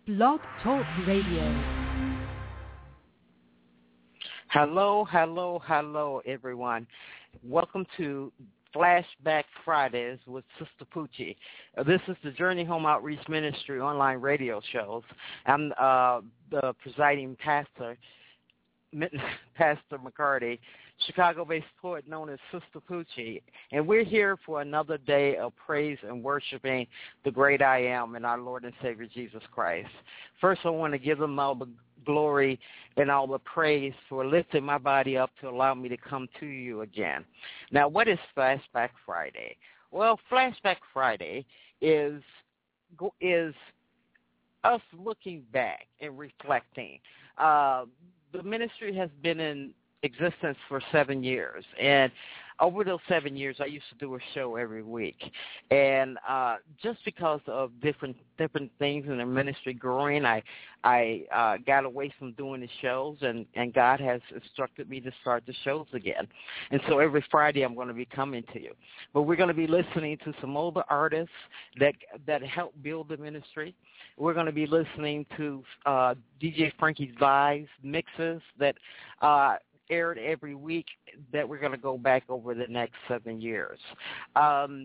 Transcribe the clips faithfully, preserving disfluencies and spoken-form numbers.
Blog Talk Radio. Hello, hello, hello, everyone. Welcome to Flashback Fridays with Sister Poochie. Uh, this is the Journey Home Outreach Ministry online radio shows. I'm uh, the presiding pastor, Pastor McCarty, Chicago-based poet known as Sister Poochie, and we're here for another day of praise and worshiping the great I Am and our Lord and Savior Jesus Christ. First, I want to give Him all the glory and all the praise for lifting my body up to allow me to come to you again. Now, what is Flashback Friday? Well, Flashback Friday is is us looking back and reflecting. Uh, the ministry has been in existence for seven years, and over those seven years, I used to do a show every week, and uh, just because of different different things in the ministry growing, I I uh, got away from doing the shows, and, and God has instructed me to start the shows again, and so every Friday I'm going to be coming to you, but we're going to be listening to some older artists that that help build the ministry. We're going to be listening to uh, D J Frankie's live mixes that uh, aired every week that we're going to go back over the next seven years. Um,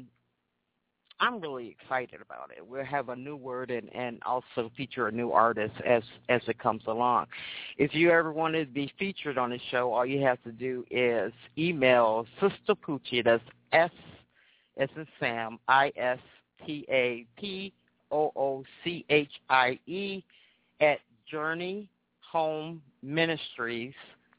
I'm really excited about it. We'll have a new word and, and also feature a new artist as, as it comes along. If you ever want to be featured on the show, all you have to do is email Sister Poochie, that's S as in Sam, I S T A P O O C H I E at Journey Home Ministries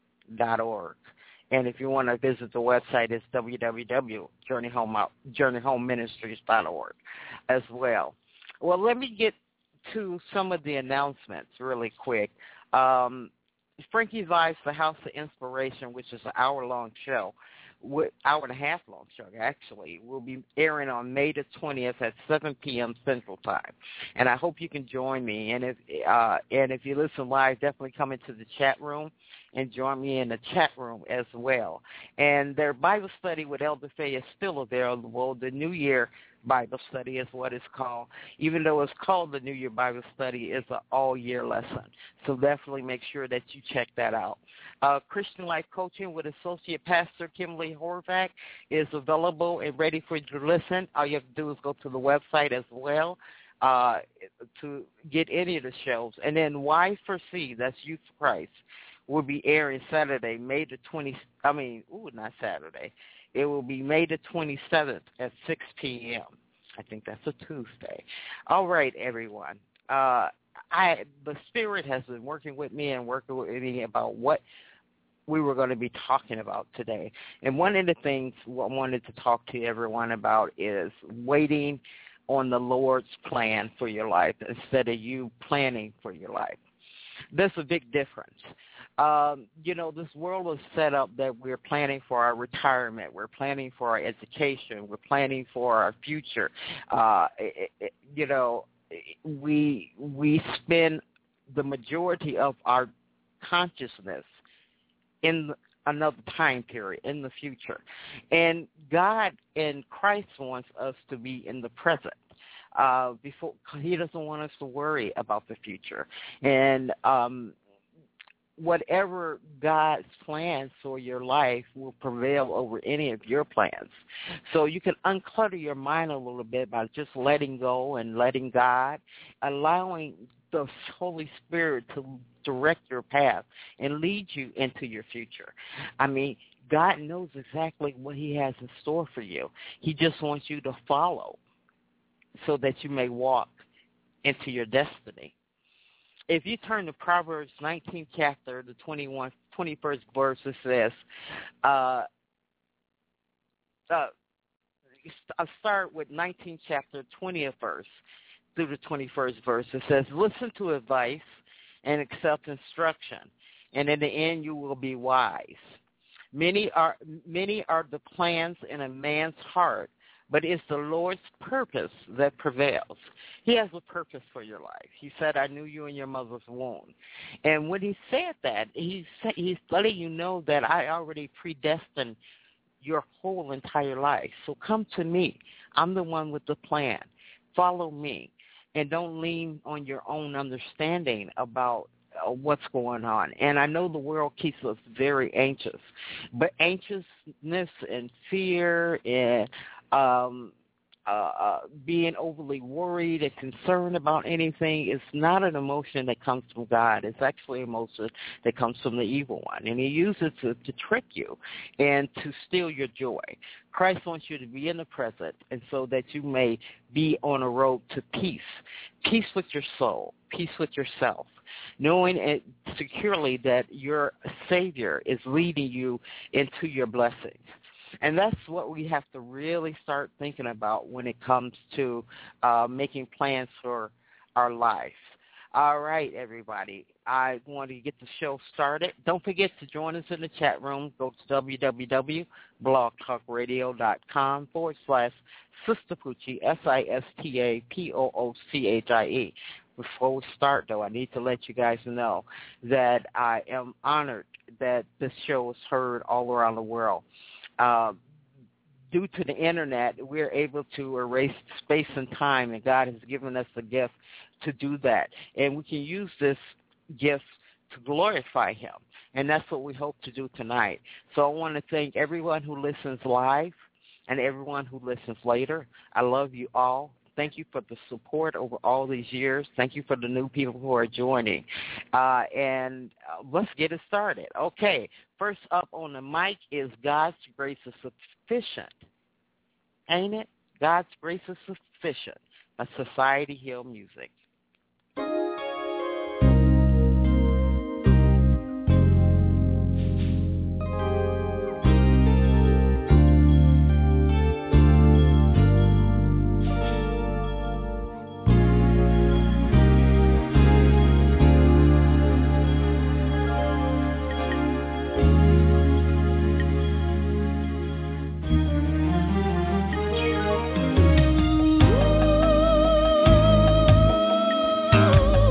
dot org. And if you want to visit the website, it's w w w dot journey home journey home ministries dot org as well. Well, let me get to some of the announcements really quick. Um, Frankie's Live's The House of Inspiration, which is an hour-long show, hour and a half long show, actually, will be airing on May the twentieth at seven p.m. Central Time. And I hope you can join me. And if uh, and if you listen live, definitely come into the chat room and join me in the chat room as well. And their Bible study with Elder Faye is still available. The New Year Bible study is what it's called. Even though it's called the New Year Bible study, it's an all-year lesson. So definitely make sure that you check that out. Uh, Christian Life Coaching with Associate Pastor Kimberly Horvath is available and ready for you to listen. All you have to do is go to the website as well uh, to get any of the shows. And then Y for C, that's Youth for Christ, will be airing Saturday, May the twentieth. I mean, ooh, not Saturday. It will be May the twenty-seventh at six p.m. I think that's a Tuesday. All right, everyone. Uh, I the Spirit has been working with me and working with me about what we were going to be talking about today. And one of the things I wanted to talk to everyone about is waiting on the Lord's plan for your life instead of you planning for your life. There's a big difference. Um, you know, this world was set up that we're planning for our retirement. We're planning for our education. We're planning for our future. Uh, it, it, you know, we we spend the majority of our consciousness in another time period, in the future. And God and Christ wants us to be in the present. Uh, before He doesn't want us to worry about the future. And um, whatever God's plans for your life will prevail over any of your plans. So you can unclutter your mind a little bit by just letting go and letting God, allowing the Holy Spirit to direct your path and lead you into your future. I mean, God knows exactly what He has in store for you. He just wants you to follow so that you may walk into your destiny. If you turn to Proverbs nineteenth chapter, the twenty-one, twenty-first verse, it says, uh, uh, I'll start with nineteenth chapter, twentieth verse through the twenty-first verse. It says, listen to advice and accept instruction, and in the end you will be wise. Many are many are the plans in a man's heart, but it's the Lord's purpose that prevails. He has a purpose for your life. He said, I knew you in your mother's womb. And when He said that, he's, he's letting you know that I already predestined your whole entire life. So come to me. I'm the one with the plan. Follow me. and don't lean on your own understanding about uh, what's going on. And I know the world keeps us very anxious, but anxiousness and fear and um, uh, uh, being overly worried and concerned about anything is not an emotion that comes from God. It's actually an emotion that comes from the evil one, and he uses it to, to trick you and to steal your joy. Christ wants you to be in the present, and so that you may be on a road to peace, peace with your soul, peace with yourself, knowing it securely that your Savior is leading you into your blessings. And that's what we have to really start thinking about when it comes to uh, making plans for our life. All right, everybody. I want to get the show started. Don't forget to join us in the chat room. Go to www.blogtalkradio.com forward slash Sister Poochie, S I S T A P O O C H I E. Before we start, though, I need to let you guys know that I am honored that this show is heard all around the world. Uh, due to the Internet, we're able to erase space and time, and God has given us the gift to do that. And we can use this gift to glorify him, and that's what we hope to do tonight. So I want to thank everyone who listens live and everyone who listens later. I love you all. Thank you for the support over all these years. Thank you for the new people who are joining. Uh, and uh, let's get it started. Okay, first up on the mic is God's Grace is Sufficient. Ain't it? God's Grace is Sufficient by Society Hill Music. Oh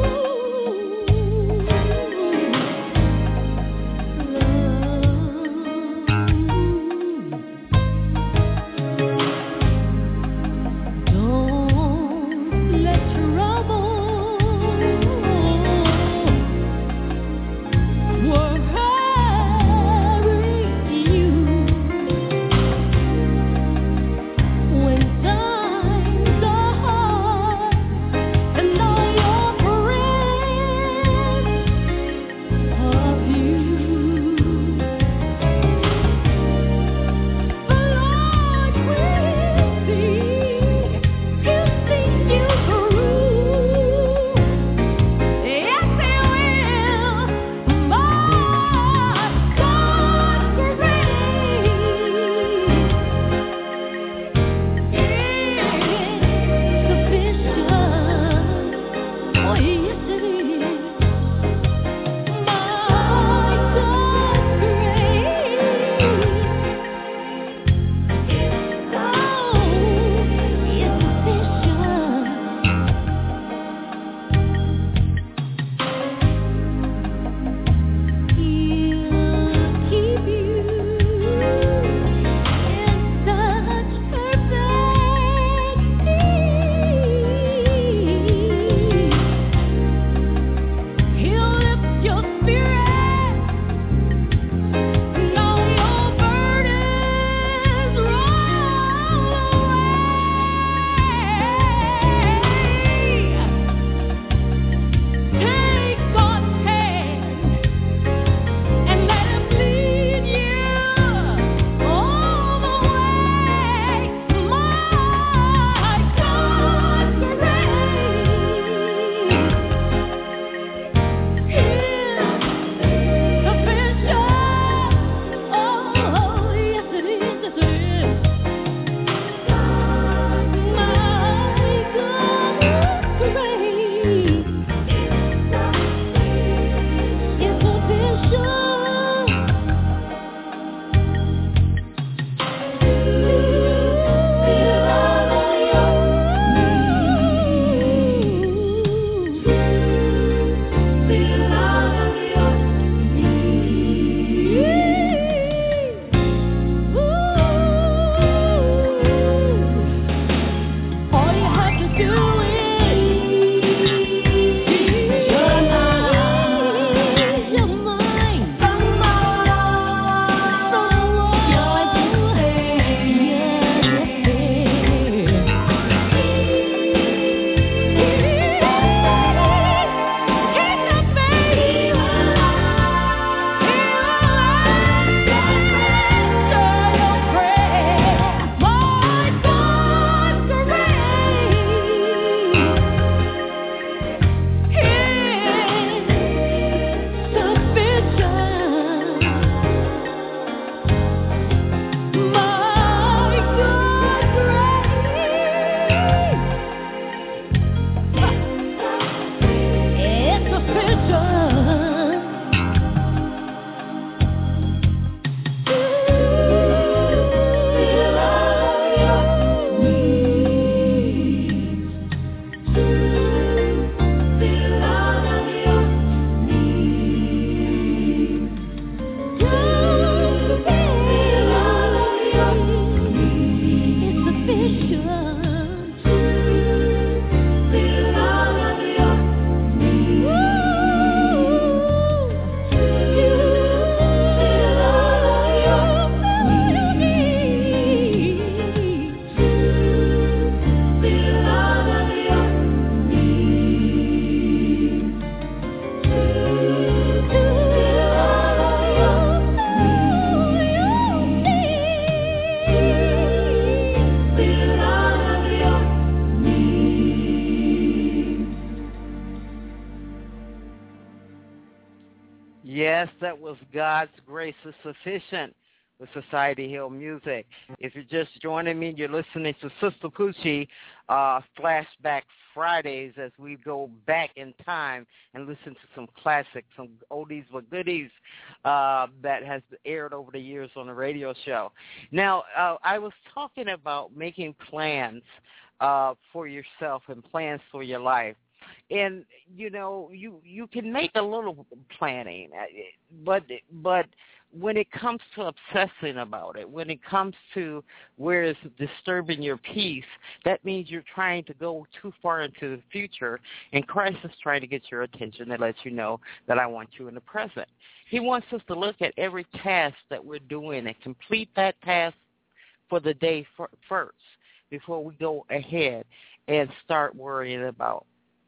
Yes, that was God's Grace is Sufficient with Society Hill Music. If you're just joining me, you're listening to Sister Poochie uh, Flashback Fridays as we go back in time and listen to some classics, some oldies but goodies uh, that has aired over the years on the radio show. Now, uh, I was talking about making plans uh, for yourself and plans for your life. And, you know, you, you can make a little planning, but but when it comes to obsessing about it, when it comes to where it's disturbing your peace, that means you're trying to go too far into the future, and Christ is trying to get your attention and let you know that I want you in the present. He wants us to look at every task that we're doing and complete that task for the day first before we go ahead and start worrying about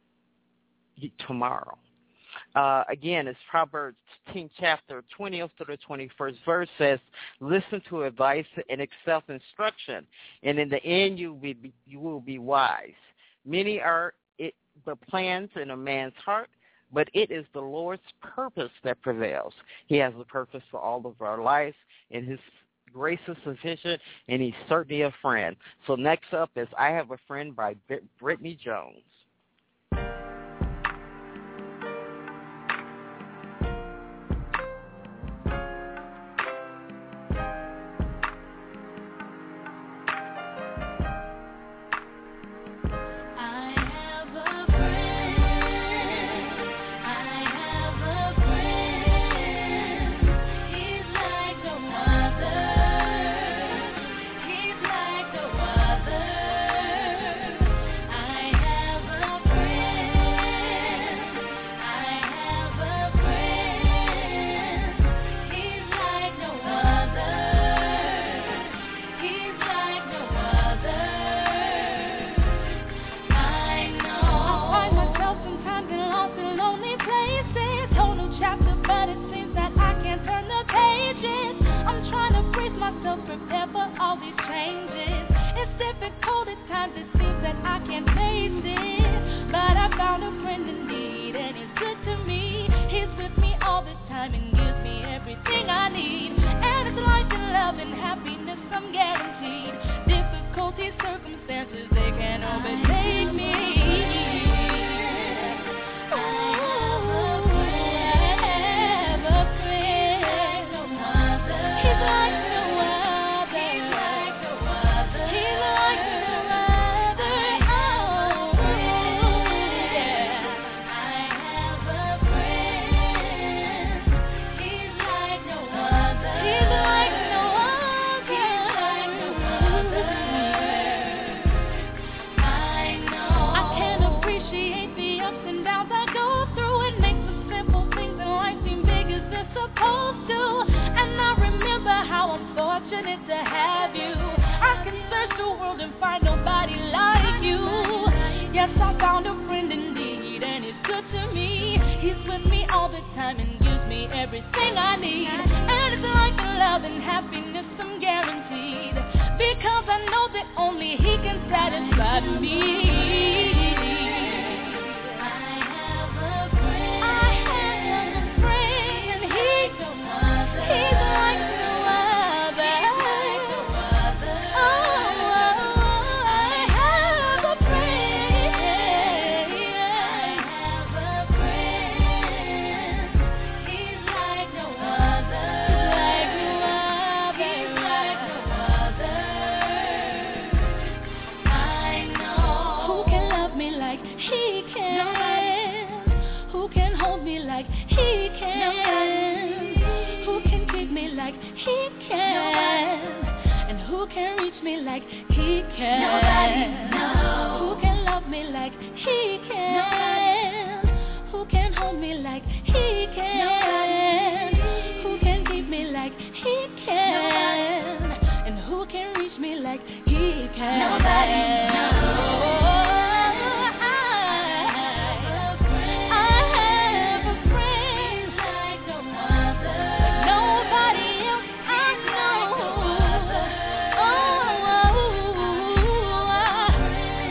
tomorrow. Uh, again, it's Proverbs tenth chapter, twentieth through the twenty-first verse says, listen to advice and accept instruction, and in the end you will be, you will be wise. Many are it, the plans in a man's heart, but it is the Lord's purpose that prevails. He has a purpose for all of our lives, and his grace is sufficient, and he's certainly a friend. So next up is I Have a Friend by Brittany Jones.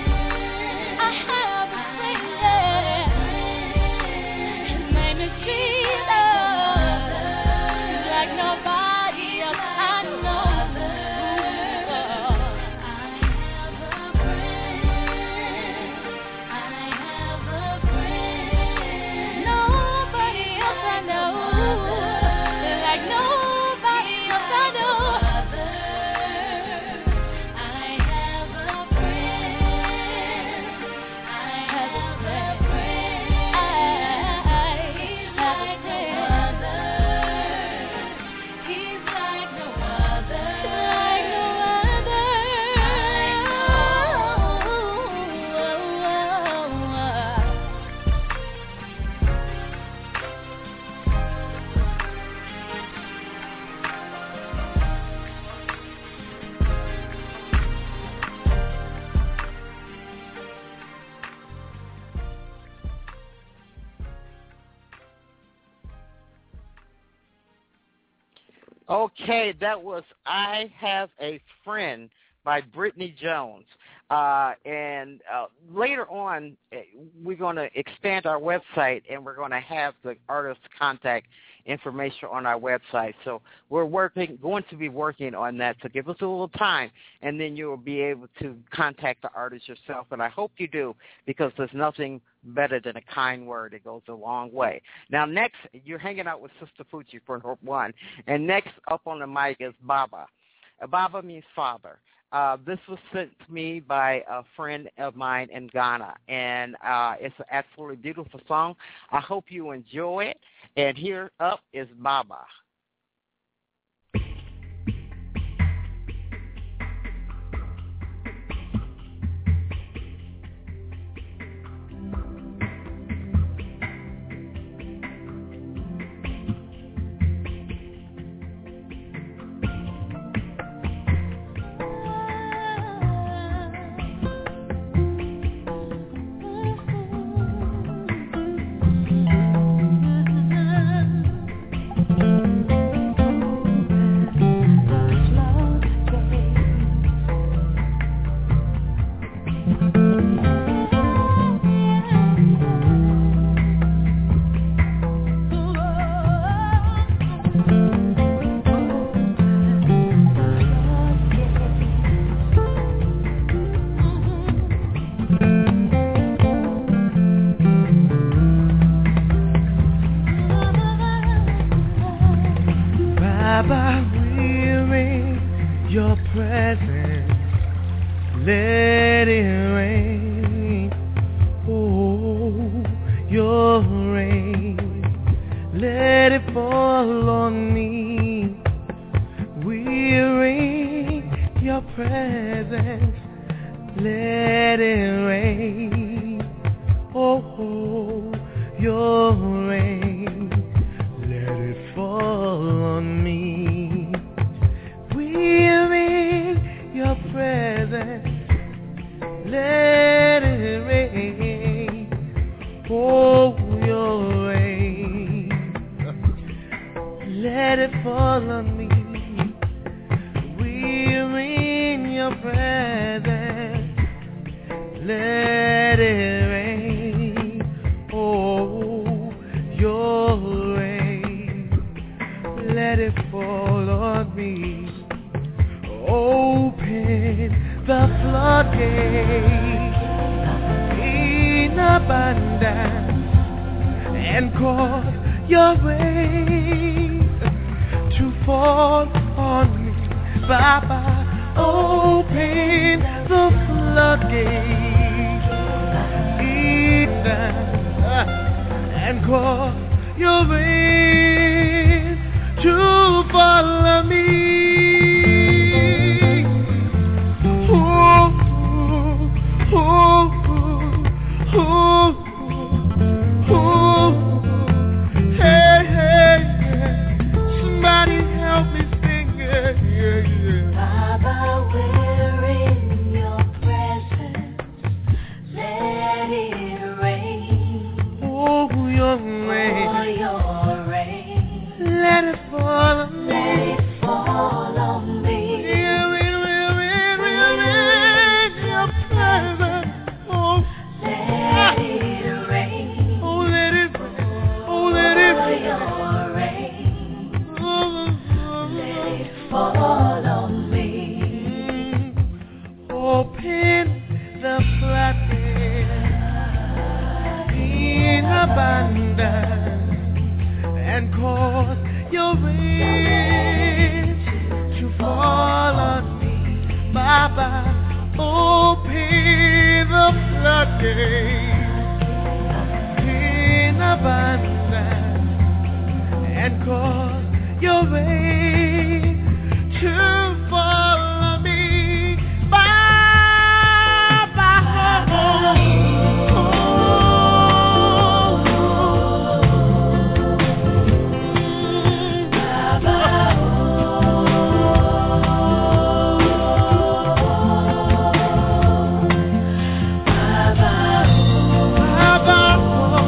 His name is Jesus. Okay, that was I Have a Friend by Brittany Jones. Uh, and uh, later on, we're going to expand our website, and we're going to have the artist's contact information on our website. So we're working, going to be working on that. So give us a little time, and then you will be able to contact the artist yourself. And I hope you do, because there's nothing better than a kind word. It goes a long way. Now, next, you're hanging out with Sister Poochie for one. And next up on the mic is Baba. Uh, Baba means father. Uh, this was sent to me by a friend of mine in Ghana, and uh, it's an absolutely beautiful song. I hope you enjoy it. And here up is Baba.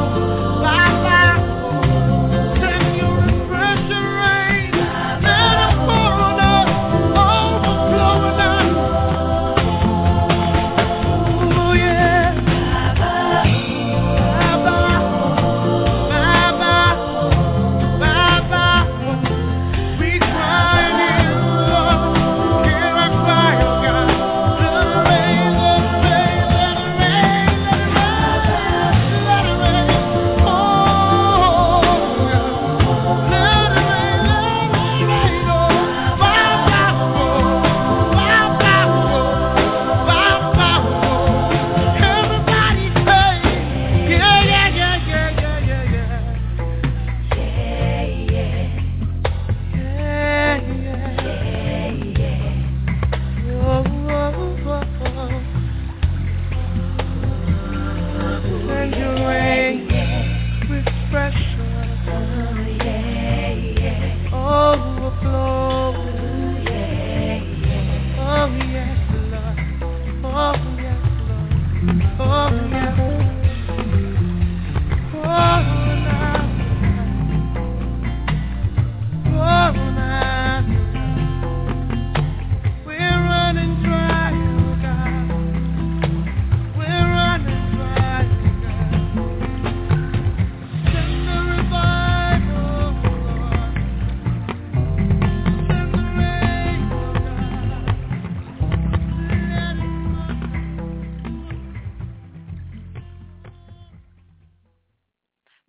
Let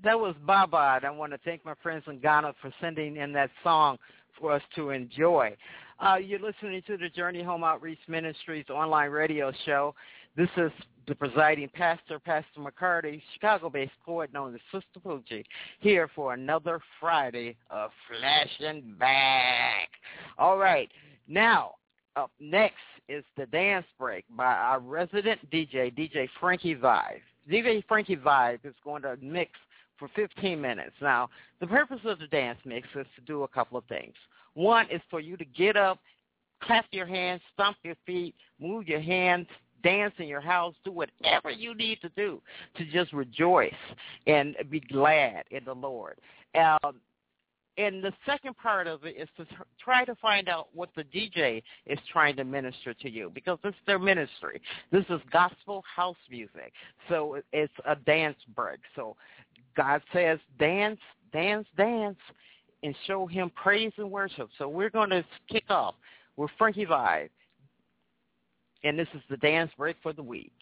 That was Baba. And I want to thank my friends in Ghana for sending in that song for us to enjoy. Uh, you're listening to the Journey Home Outreach Ministries online radio show. This is the presiding pastor, Pastor McCarty, Chicago-based poet known as Sister Poochie, here for another Friday of Flashing Back. All right. Now, up next is the dance break by our resident D J, D J Frankie Vibe. D J Frankie Vibe is going to mix for fifteen minutes. Now, the purpose of the dance mix is to do a couple of things. One is for you to get up, clap your hands, stomp your feet, move your hands, dance in your house, do whatever you need to do to just rejoice and be glad in the Lord. Um, and the second part of it is to try to find out what the D J is trying to minister to you, because this is their ministry. This is gospel house music, so it's a dance break. So God says dance, dance, dance, and show him praise and worship. So we're going to kick off with Frankie Vibe, and this is the dance break for the week.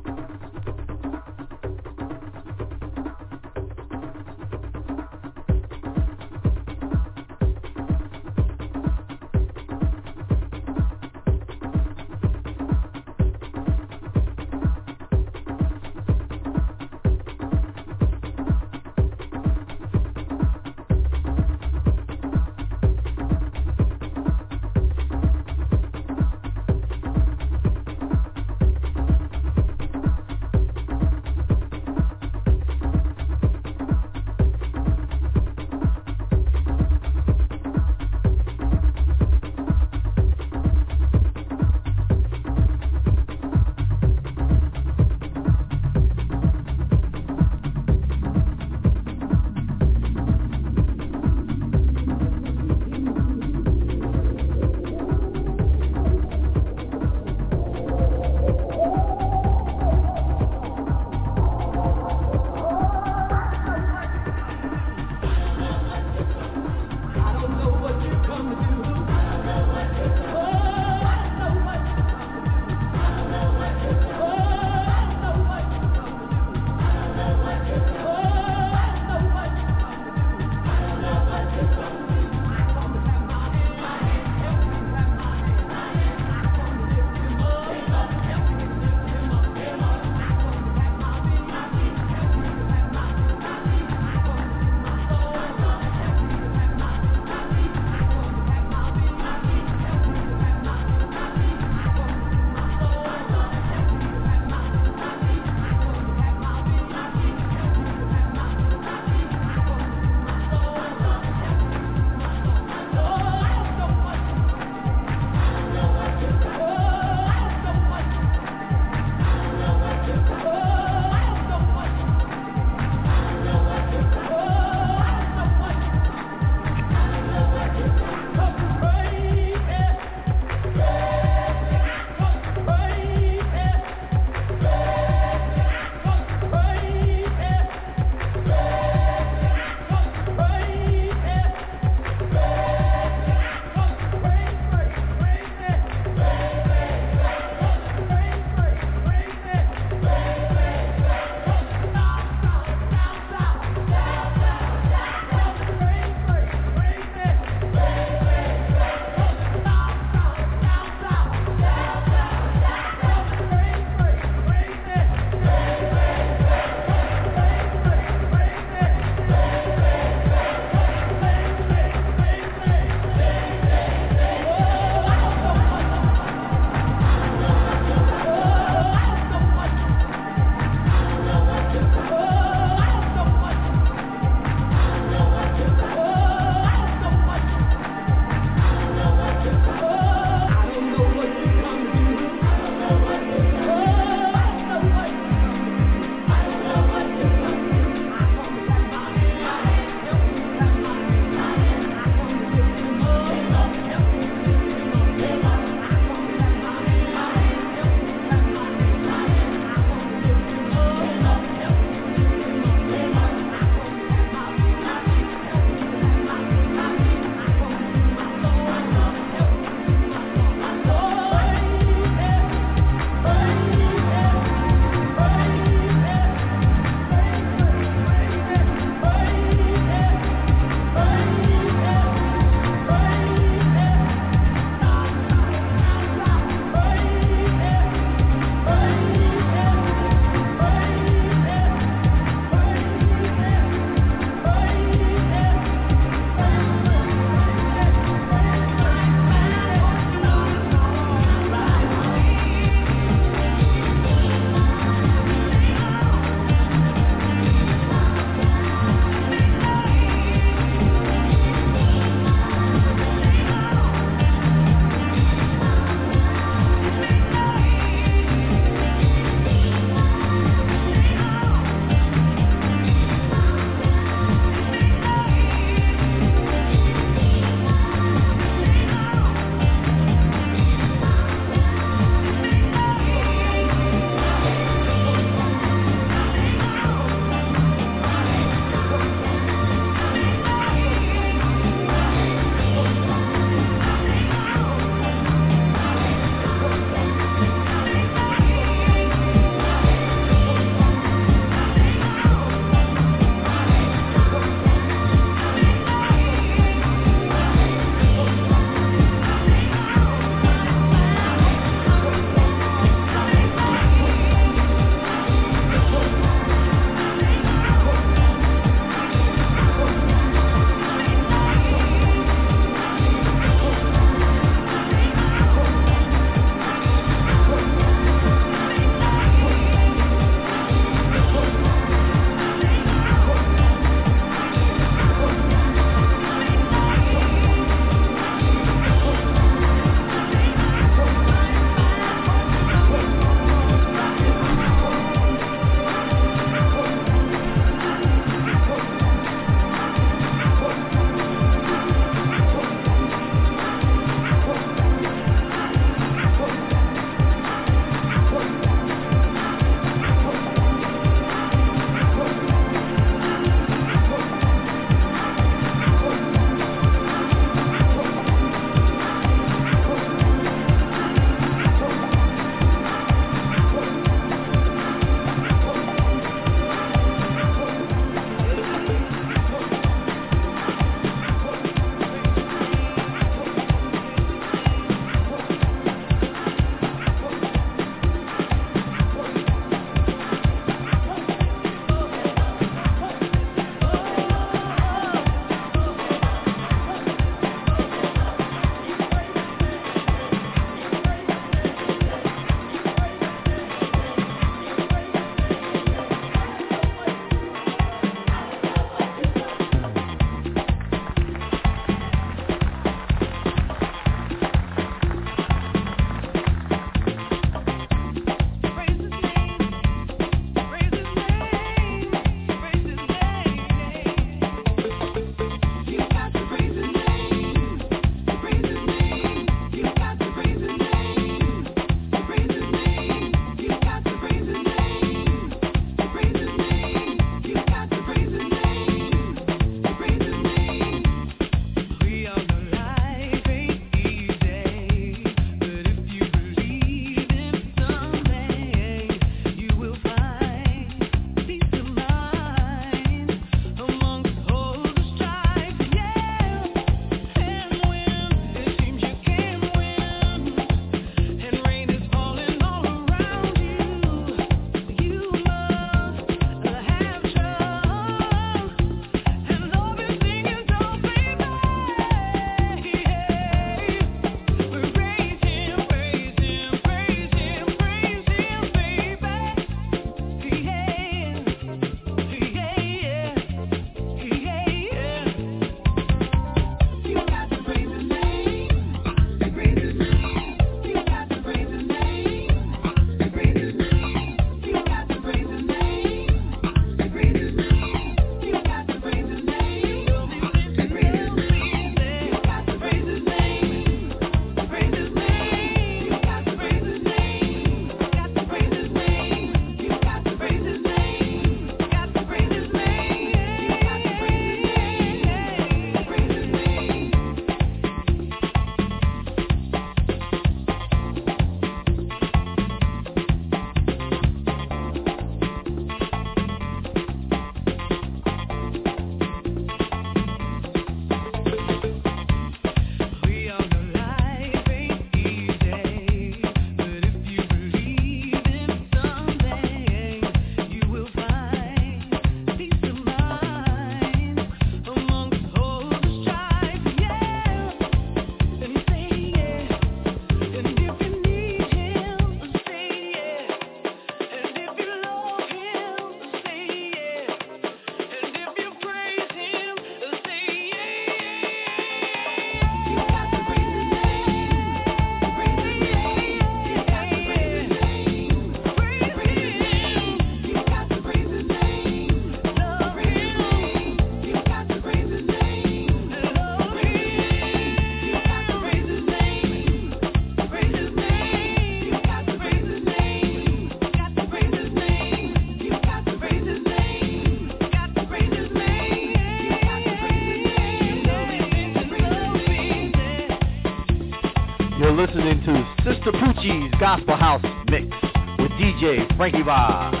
You're listening to Sister Poochie's Gospel House Mix with D J Frankie Vibes.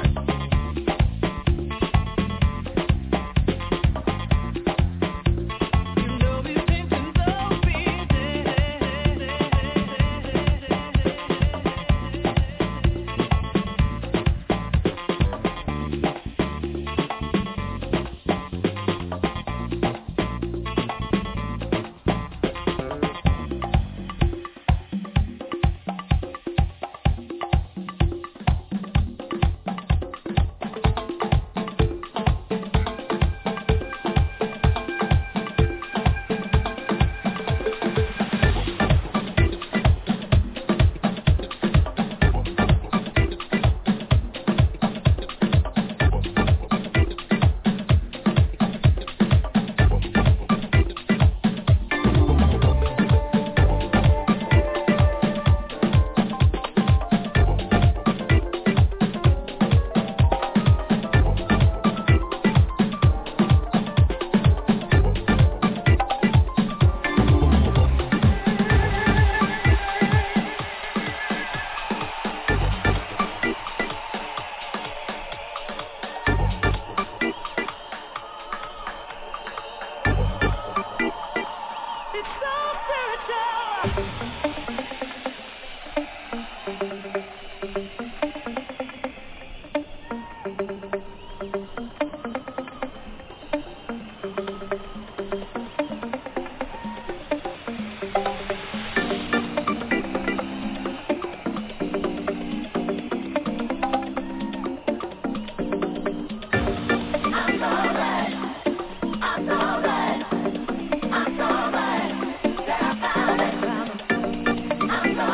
I'm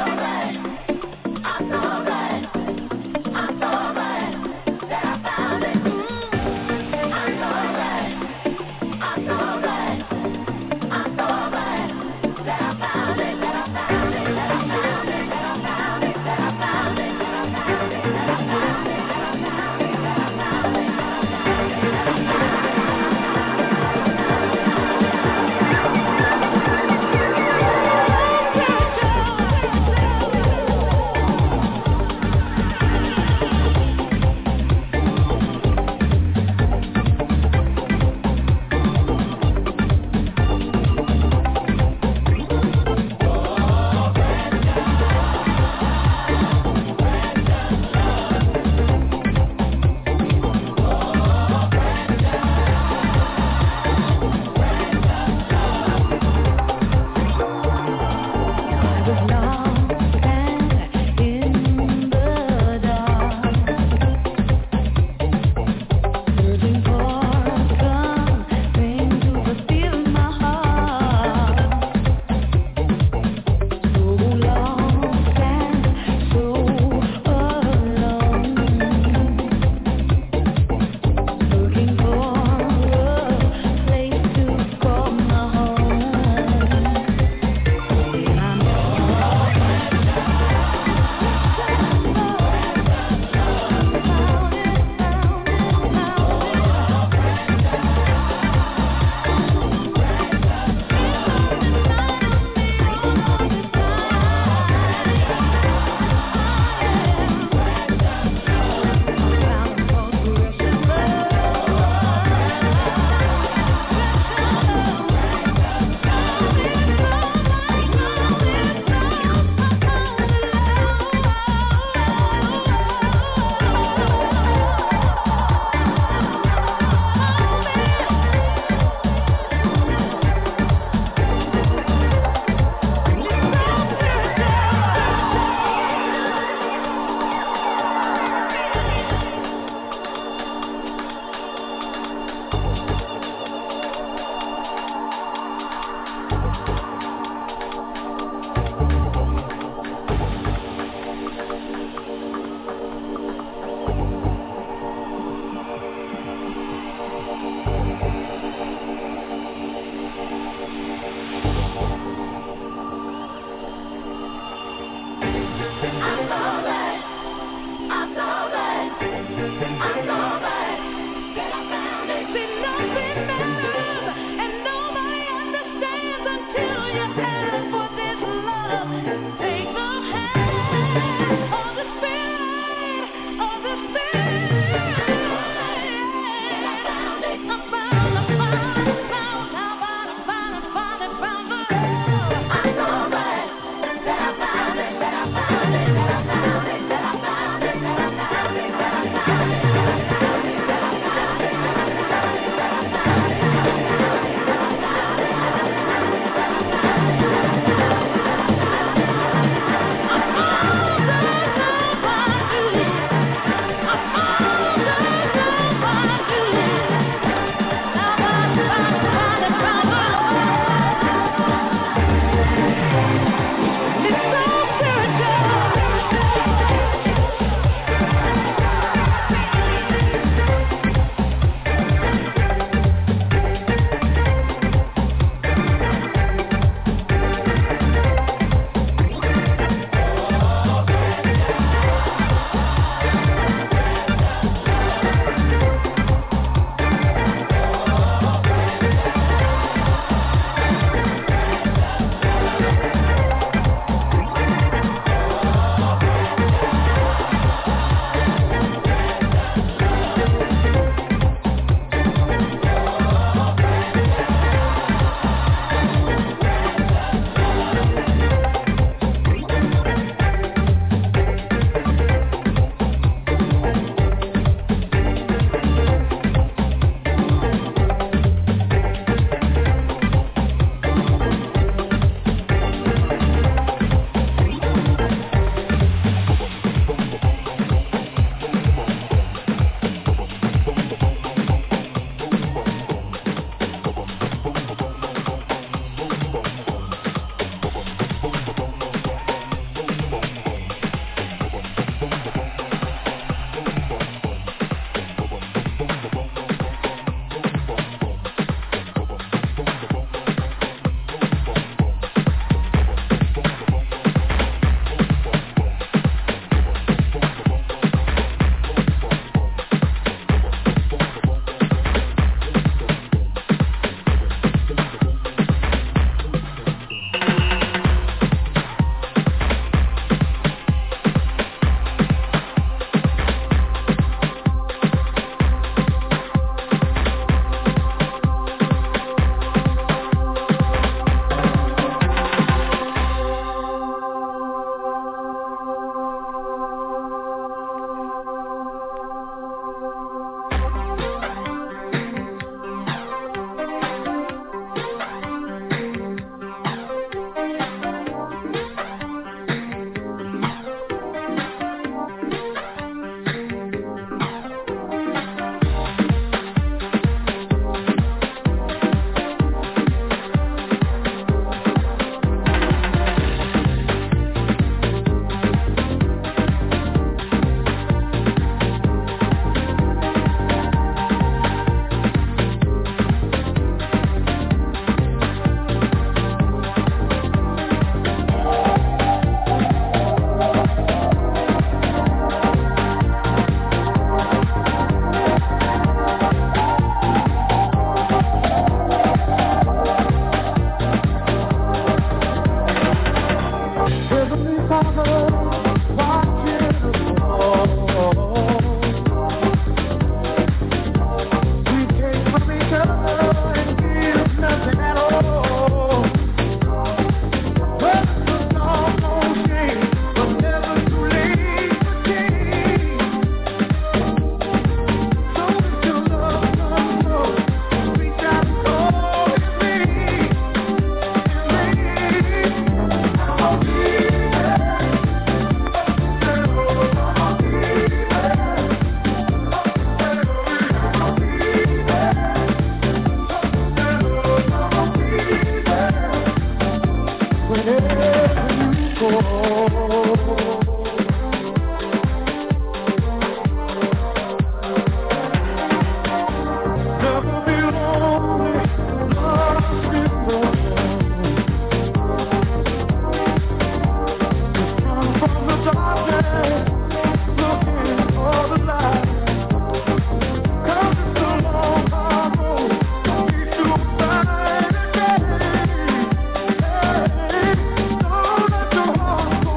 Don't let your heart go.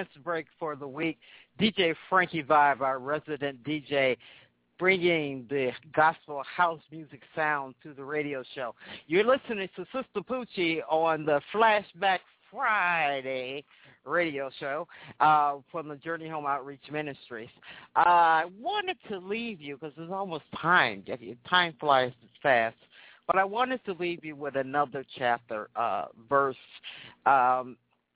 dance break for the week. D J Frankie Vibe, our resident D J, bringing the gospel house music sound to the radio show. You're listening to Sister Poochie on the Flashback Friday radio show uh, from the Journey Home Outreach Ministries. Uh, I wanted to leave you, because it's almost time. Time flies fast. But I wanted to leave you with another chapter, uh, verse. Um,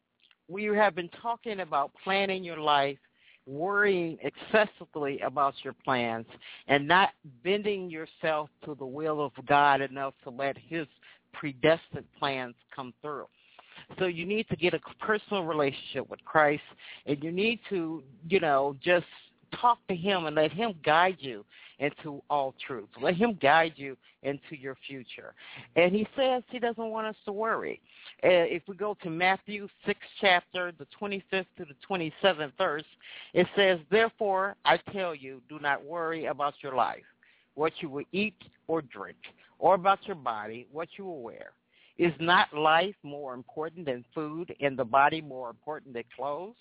we have been talking about planning your life, worrying excessively about your plans, and not bending yourself to the will of God enough to let his predestined plans come through. So you need to get a personal relationship with Christ, and you need to, you know, just talk to him and let him guide you into all truth. Let him guide you into your future. And he says he doesn't want us to worry. Uh, if we go to Matthew sixth chapter, the twenty-fifth to the twenty-seventh verse, it says, "Therefore, I tell you, do not worry about your life, what you will eat or drink, or about your body, what you will wear. Is not life more important than food, and the body more important than clothes?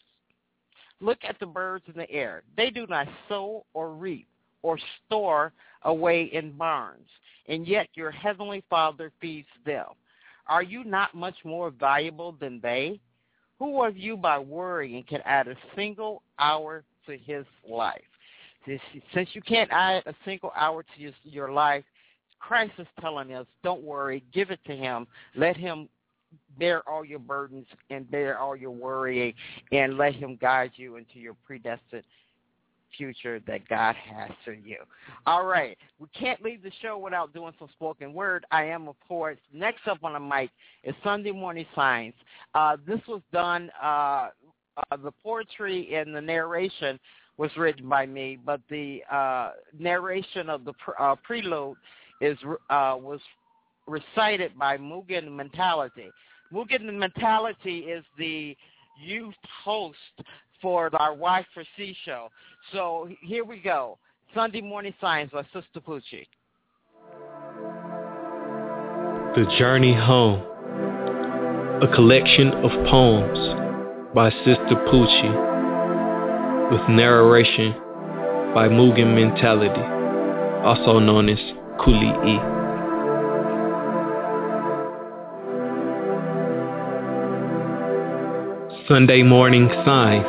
Look at the birds in the air. They do not sow or reap or store away in barns, and yet your heavenly Father feeds them. Are you not much more valuable than they? Who of you by worrying can add a single hour to his life?" Since you can't add a single hour to your life, Christ is telling us, don't worry, give it to him. Let him bear all your burdens and bear all your worrying, and let him guide you into your predestined future that God has for you. All right. We can't leave the show without doing some spoken word. I am a poet. Next up on the mic is Sunday Morning Signs. Uh, this was done, uh, uh, the poetry and the narration was written by me, but the uh, narration of the pr- uh, prelude is uh, was recited by Mugen Mentality. Mugen Mentality is the youth host for our Y four C show. So here we go. Sunday Morning Signs by Sister Poochie. The Journey Home, a collection of poems by Sister Poochie, with narration by Mugen Mentality, also known as Kuli-E. Sunday Morning Signs.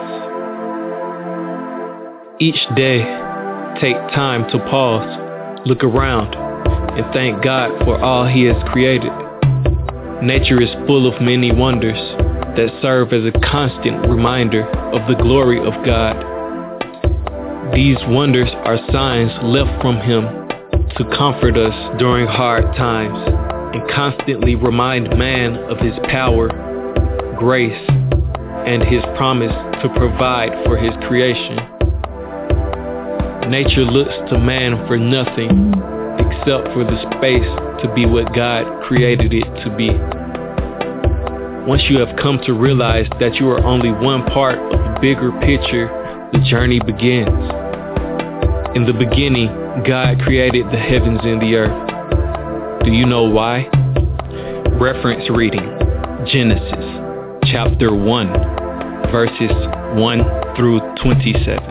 Each day, take time to pause, look around, and thank God for all he has created. Nature is full of many wonders that serve as a constant reminder of the glory of God. These wonders are signs left from him to comfort us during hard times and constantly remind man of his power, grace, and his promise to provide for his creation. Nature looks to man for nothing except for the space to be what God created it to be. Once you have come to realize that you are only one part of a bigger picture, the journey begins. In the beginning, God created the heavens and the earth. Do you know why? Reference reading, Genesis, chapter one, verses one through twenty-seven.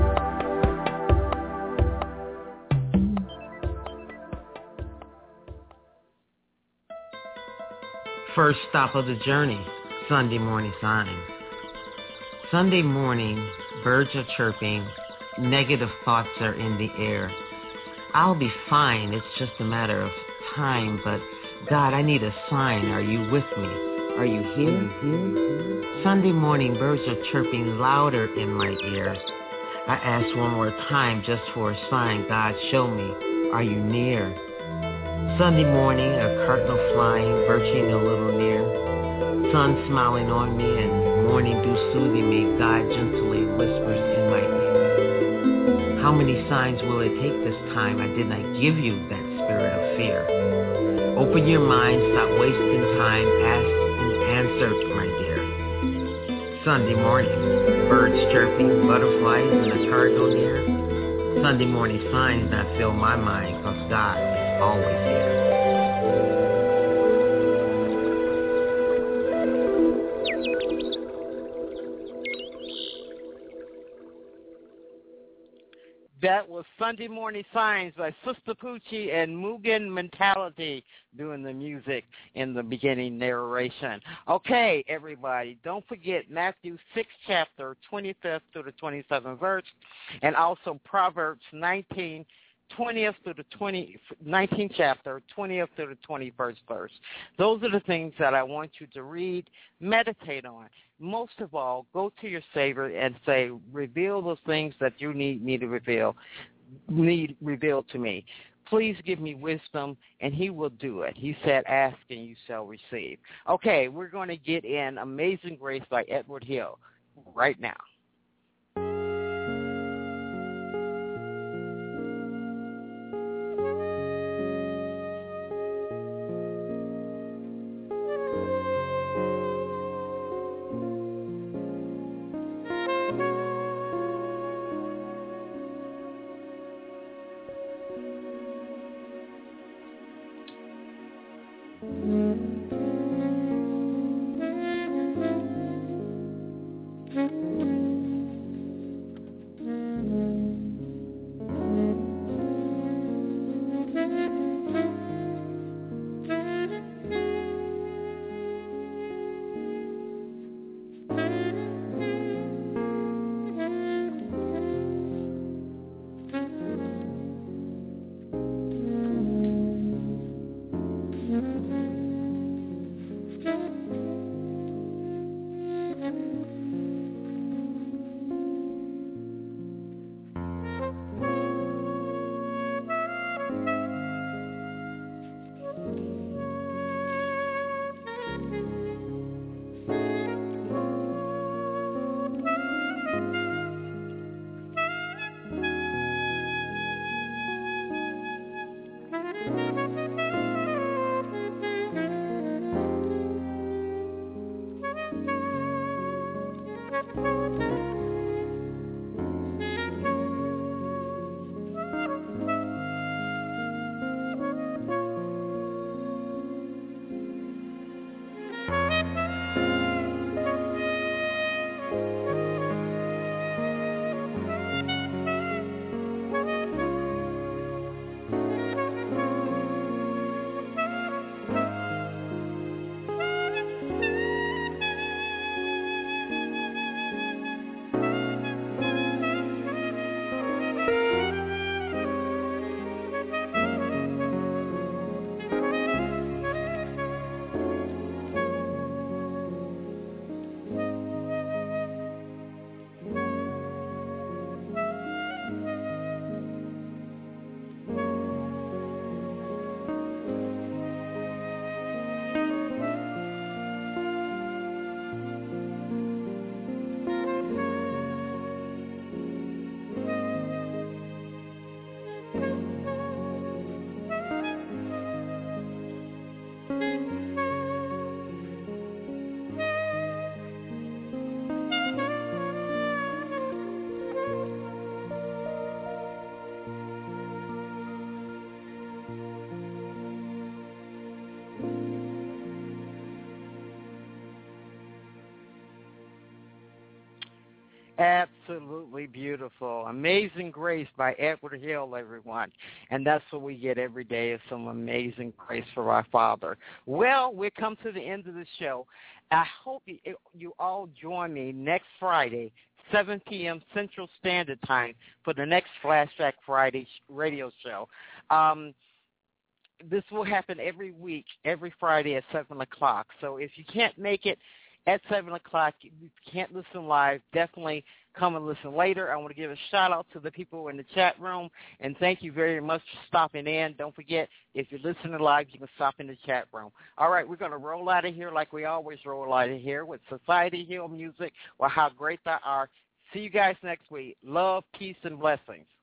First stop of the journey, Sunday Morning Signs. Sunday morning, birds are chirping, negative thoughts are in the air. I'll be fine, it's just a matter of time, but God, I need a sign. Are you with me? Are you here? Sunday morning, birds are chirping louder in my ear. I ask one more time just for a sign. God, show me. Are you near? Sunday morning, a cardinal flying, birching a little near. Sun smiling on me and morning dew soothing me. God gently whispers in my ear. How many signs will it take this time? I did not give you that spirit of fear. Open your mind, stop wasting time, ask and answer, my dear. Sunday morning, birds chirping, butterflies and a cardinal near. Sunday morning signs that fill my mind, cause God is always here. that was Sunday Morning Signs by Sister Poochie and Mugen Mentality doing the music in the beginning narration. Okay, everybody, don't forget Matthew sixth chapter, twenty-fifth through the twenty-seventh verse, and also Proverbs nineteen, twentieth through the twenty, nineteenth chapter, twentieth through the twenty-first verse. Those are the things that I want you to read, meditate on. Most of all, go to your Savior and say, reveal those things that you need me to reveal, need revealed to me. Please give me wisdom, and he will do it. He said, ask and you shall receive. Okay, we're going to get in Amazing Grace by Edward Hill right now. Absolutely beautiful. Amazing Grace by Edward Hill, everyone. And that's what we get every day is some amazing grace for our Father. Well, we come to the end of the show. I hope you, you all join me next Friday, seven p.m. Central Standard Time, for the next Flashback Friday radio show. Um, this will happen every week, every Friday at seven o'clock. So if you can't make it at seven o'clock, you can't listen live, definitely come and listen later. I want to give a shout-out to the people in the chat room, and thank you very much for stopping in. Don't forget, if you're listening live, you can stop in the chat room. All right, we're going to roll out of here like we always roll out of here with Society Hill Music, or How Great Thou Art. See you guys next week. Love, peace, and blessings.